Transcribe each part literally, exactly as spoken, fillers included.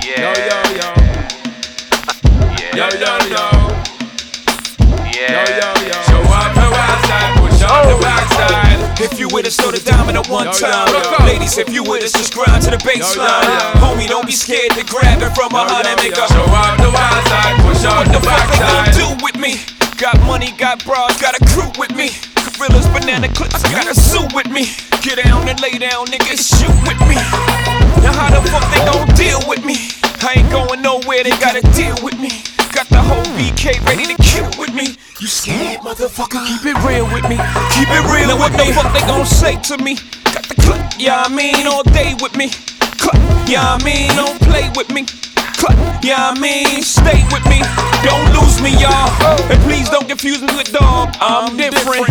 Yeah. Yo, yo, yo. Yeah. Yo, yo, yo. Yeah. Yo, yo, yo. Show up the wild side, push on the backside. If you with us, throw the diamond at one Yo, yo, time. yo. Ladies, if you with us, just grind to the baseline. Yo, yo, yo. Homie, don't be scared to grab it from behind and make a. Show up the wild side, push on What the the fuck they gon' backside. do with me? Got money, got bras, got a crew with me. Gorillas, banana clips, got a suit with me. Get down and lay down, niggas, shoot with me. Now how the fuck they gon' deal with me? I ain't going nowhere, they gotta deal with me. Got the whole B K ready to kill with me. You scared, motherfucker? Keep it real with me. Keep it real now with what me. What the fuck they gon' say to me? Got the clip, yeah I mean, all day with me. Clip, yeah I mean, don't play with me. Clip, yeah I mean, stay with me. Don't lose me, y'all. And please don't confuse me with dog. I'm different.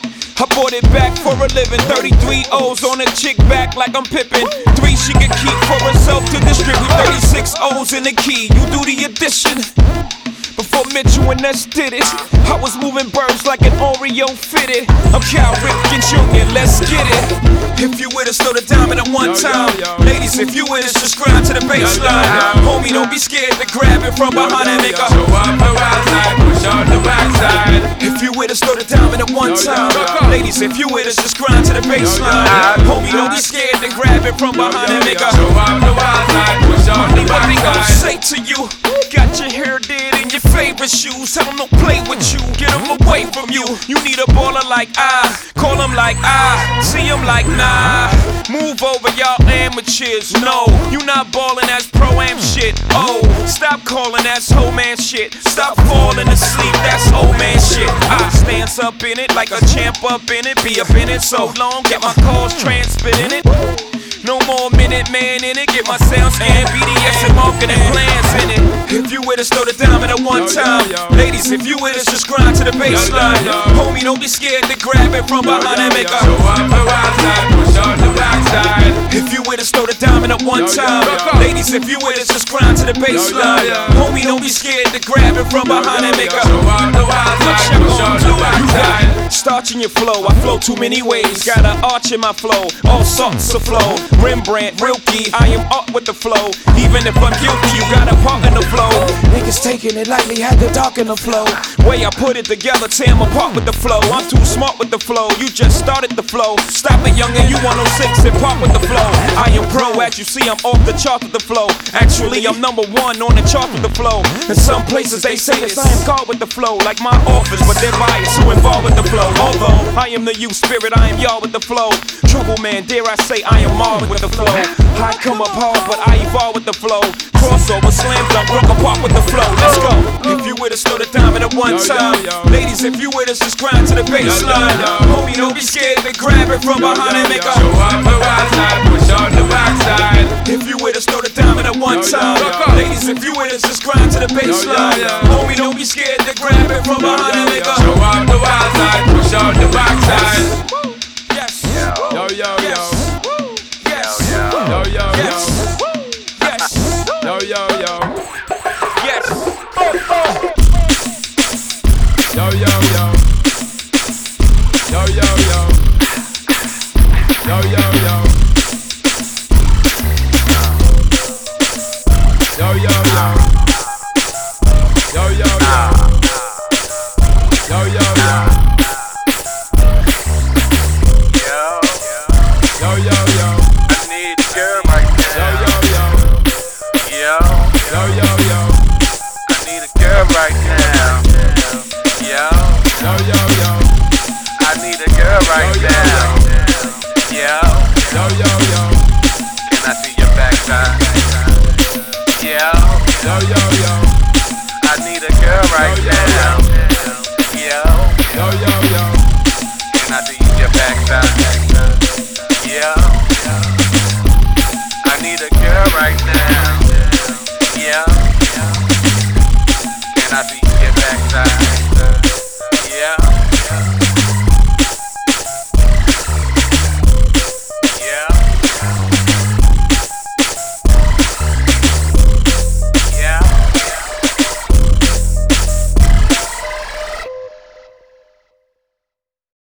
I bought it back for a living. thirty-three O's on a chick back like I'm Pippin. Three she can keep for herself to distribute. thirty-six O's in the key. You do the addition. Before Mitchell and Ness did it, I was moving birds like an Oreo fitted. I'm Cal Ripken Junior, let's get it. If you with us, throw the diamond at one time. Ladies, if you with us, just grind to the baseline. Homie, don't be scared to grab it from behind and make a. Show up the wild side, push on the backside. If you with us, throw the diamond at one time. Ladies, if you with us, just grind to the baseline. Homie, don't be scared to grab it from behind and make a. Show up the wild side, push on the What they gon' backside. say to you? Got your hair did in your favorite shoes. Tell them don't play with you, get them away from you. You need a baller like I, call them like I, see them like nah. Move over, y'all amateurs. No, you not ballin', that's pro-am shit. Oh, stop calling, that's hoe man shit. Stop falling asleep, that's old man shit. I stands up in it like a champ up in it. Be up in it so long, get my calls transmit in it. No more minute man in it, get my sounds and B D S and marketing plans in it. If you with us, throw the diamond at one time. Ladies, if you with us, just grind to the baseline. Homie, don't be scared to grab it from behind and make a. Show up the wild side, push on the backside. If you with us, throw the diamond at one time. Ladies, if you with us, just grind to the baseline. Homie, don't be scared to grab it from behind and make a. Show up the wild side, push on the backside. Starch in your flow, I flow too many ways. Got an arch in my flow, all sorts of flow. Rembrandt, Rilke, I am art with the flow. Even if I'm guilty, you got a part in the flow. Niggas taking it lightly, had the dark in the flow. Way I put it together, tear 'em apart with the flow. I'm too smart with the flow, you just started the flow. Stop it, youngin', you one oh six and pop with the flow. I am pro, as you see, I'm off the chart with the flow. Actually, I'm number one on the chart with the flow. In some places they say this, I am God with the flow. Like my office, but they're biased who involved with the flow. Although I am the youth spirit, I am y'all with the flow. Trouble man, dare I say I am all with the flow. I come up hard, but I evolve with the flow. Crossover, slam dunk, broke apart with the flow. Let's go. If you with us, throw the diamond at one time. Ladies, if you with us, just grind to the baseline. Homie, don't be scared to grab it from behind and make a. Show up the wild side, push on the backside. If you with us, throw the diamond at one time. Ladies, if you with us, just grind to the baseline. Homie, don't be scared to grab it from behind and make a.